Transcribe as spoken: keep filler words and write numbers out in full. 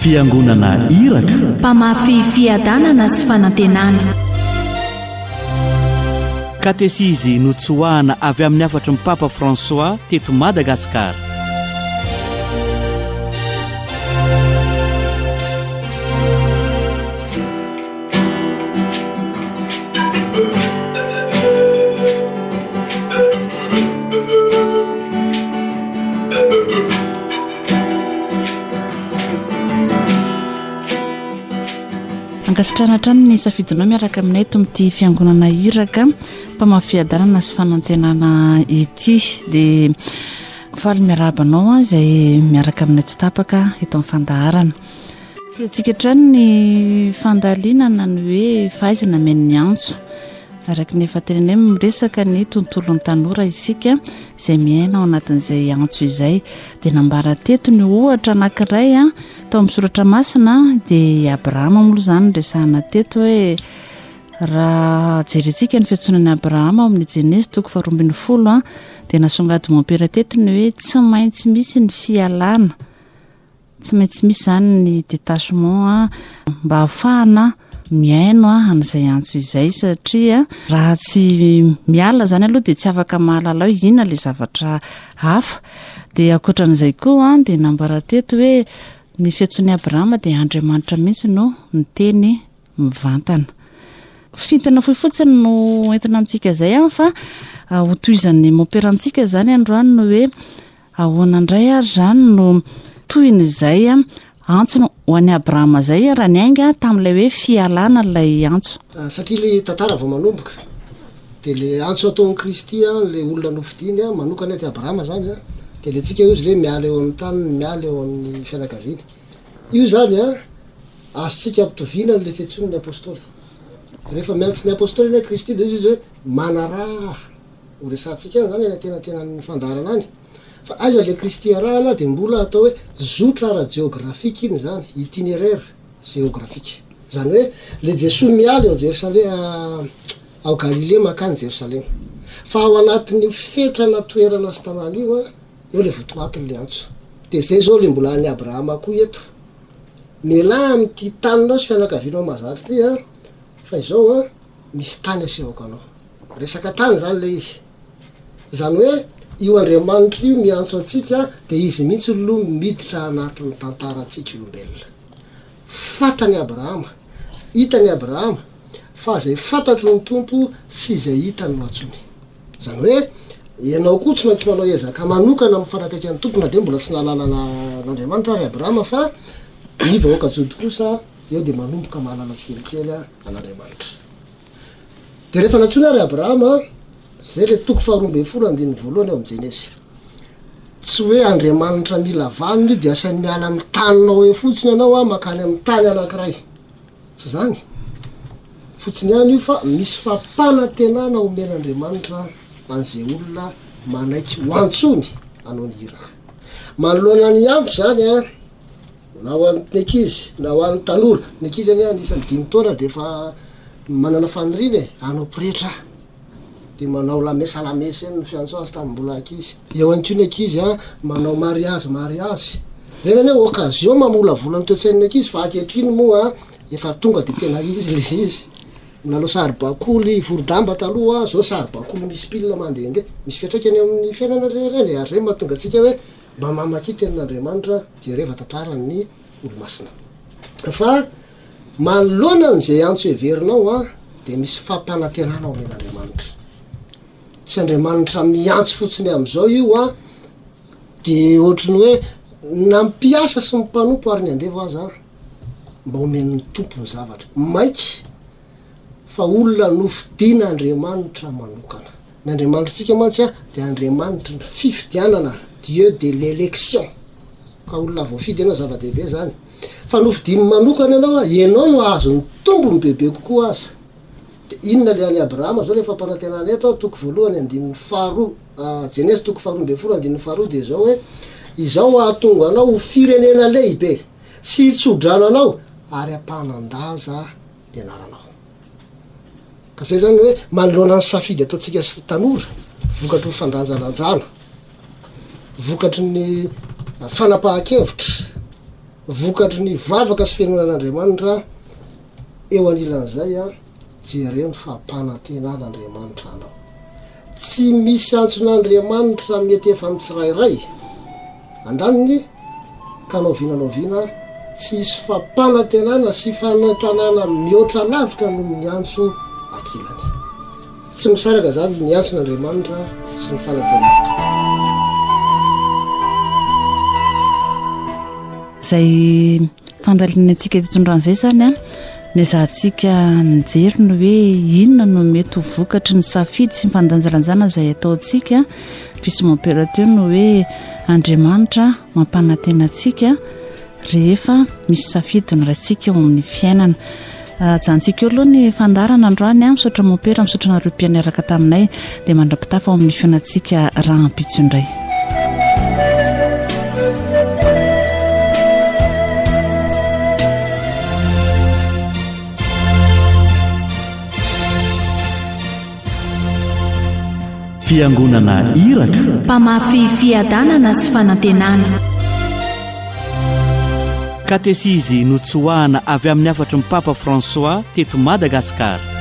fiangonana iraka, mpamafy fiadanana sy fanantenana. katesizy notsoahana avy amin'ny afatry ny Papa François teto Madagasikara. Ankasitrana trano ny safidinao miaraka aminay eto amin'ity fiangonana iraka mpamafiadanana sy fanantenana ity, dia faly miarabanao izay miaraka aminay tsy tapaka eto amin'ny fandaharana. Tiantsika trano ny fandalinana ny hoe fahaizana meny ny antso, araka ny efa tenenay miresaka ny tontolon'ny tanora isika izay miaina ao anatin'izay antso izay, dia nambara teto ny ohatra anankiray a tao amin'ny soratra masina, dia Abrahama moa izany resahana teto hoe raha jerentsika ny fiantsonan'ny Abrahama ao amin'ny Jenesy toko faha roa ambin'ny folo a, dia nasongady mampera teto ny hoe tsy maintsy misy ny fialana, tsy maintsy misy izany ny détachement mba ahafahana miaino an'izay antso izay, satria raha tsy miala zany aloha dia tsy afaka mahalala hoe inona ilay zavatra hafa. Dia ankoatran'izay koa dia nambara teto hoe ny fiantson'ny Abrahama dia Andriamanitra mihitsy no ny teny mivantana. Fintana fohy fotsiny no entina amintsika izay a, fa ho tohizan'ny mampera amintsika izany androany no hoe ahoana indray ary zany no tohin'izay a antso ho an'ny Abrahama zay raha ny ainga tamin'ilay hoe fialana ilay antso. Satria ilay tantara vao manomboka dia ilay antso ataon'i Kristy a, ilay olona nofidiny a manokana ty Abrahama zany a, dia ilay tsika izy ilay miala eo amin'ny tany, miala eo amin'ny fianakaviana. Io zany a azontsika ampitoviana n'ilay fiantson'ny apôstôly. Rehefa miantsy ny apôstôly ilay Kristy dia izy hoe manaraha ho resantsika zany ena tena tena ny fandarana any. Fa aiza ilay Kristy arahana dia mbola atao hoe zotra ara-géographique iny zany, itinéraire géographique. Zany hoe ilay Jesosy miala eo Jerosalema, ao Galilée makany Jerosalema. Fa ao anatin'ny fetrana toerana sy tanàna io a, eo ilay votoatin'ilay antso. Dia zay zao ilay mbola any Abrahama koa eto. Miala amin'ity taninao sy fianakavianao mahazatra ty a, fa izao a misy tany asehoko anao. Resaka tany zany ilay izy. Zany hoe io Andriamanitra io miantso antsika dia izy mihitsy no miditra anatin'ny tantara antsika olombelona. Fantany Abrahama, hitany Abrahama, fa izay fantatro ny tompo sy izay hitany no antsony. Zany hoe ianao koa tsy maintsy manao ezaka manokana mifanakaiky ny tompo, na dia mbola tsy nahalalana n'Andriamanitra ary Abrahama, fa ny vahoaka jody kosa eo dia manomboka mahalala tsikelikely an'Andriamanitra. Dia rehefa nantsony ary Abrahama, zay le toko faha roa ambin'ny folo andininy voalohany ao amin'ny Jenesy. Tsy hoe Andriamanitra mila vaniny dia asany miala amin'ny taninao eo fotsiny ianao a makany amin'ny tany anankiray. Tsy zany. Fotsiny ihany io fa misy fampanantenana omen'Andriamanitra an'izay olona manaiky ho antsony hanao ny hira. Manoloana ny antso zany a, na ho an'ny ankizy na ho an'ny tanora. Ny ankizy any anisan'ny dimy taona dia efa manana faniriana e, hanao pretra. Dia manao lamesa lamesa eny ny fiantso azy tamin'ny mbola ankizy. Eo ankoa ny ankizy a manao mariazy mariazy. Reny hoe occasion mamolavola ny toe-tsain'ny ankizy, fa ankehitriny moa efa tonga dia tena izy le izy. Nanao saribakoly vorodamba taloha, zao saribakoly misy pilina mandehandeha. Misy fiantraikany amin'ny fiainana reny, ary reny mahatonga antsika hoe mba mamaky tenin'Andriamanitra jereva tantarany olo-masina. Fa manoloana n'izay antso heverinao a dia misy fampanantenana omen'Andriamanitra. Tsy Andriamanitra miantso fotsiny amin'izao io a, dia ohatrany hoe nampiasa sy mimpanompo ary ny andevo azy a mba omen'ny tompo ny zavatra maiky, fa olona nofidiana Andriamanitra manokana. Ny Andriamanitra tsika mantsy a dia Andriamanitra ny fifidianana, Dieu de l'élection. Ka olona voafidy ianao zava-dehibe zany. Fa nofidiny manokana ianao a, ianao no azo ny tombony bebe kokoa aza. Dia inona le any Abrahama zao le fampanantenana eto toko voalohany andininy faharoa, Jenesy toko faharoa ambin'ny folo andininy faharoa dia zao hoe izao ahatonga anao ho firenena lehibe sy hitsodrananao ary ampanandaza ny anaranao. Ka zay zany hoe manoloana ny safidy ataontsika sy tanora, vokatry ny fandanjalanjana, vokatry ny fanapahan-kevitra, vokatry ny vavaka sy fiangonan'Andriamanitra eo anilan'izay a jereo ny fampanantenan'Andriamanitra anao. Tsy misy antson'Andriamanitra mety efa amin'ny tsirairay andaniny ka anao vinanao vina tsy misy fampanantenana sy fanantanana mihoatra lavitra noho ny antso akilany. Tsy misaraka zany ny antson'Andriamanitra sy ny fanantenana. Zay fandalina antsika tetondran'izay zany a ny zahantsika nijery ny hoe inona no mety ho vokatry ny safidy sy nyfandanjalanjana izay ataontsika fisy mampirateo no hoe Andriamanitra mampanantenantsika rehefa misy safidy ny raintsika eo amin'ny fiainana. Jantsika eo aloha ny fandarana androany a misaotra mampera misaotra nareo mpianaraka taminay dia mandrapitafa ao amin'ny fiainantsika raha ampitso indray. Fiangonana Iraka, mpamafy fiadanana sy fanantenana. Katesizy notsoahana avy amin'ny afatry ny Papa François teto Madagasikara.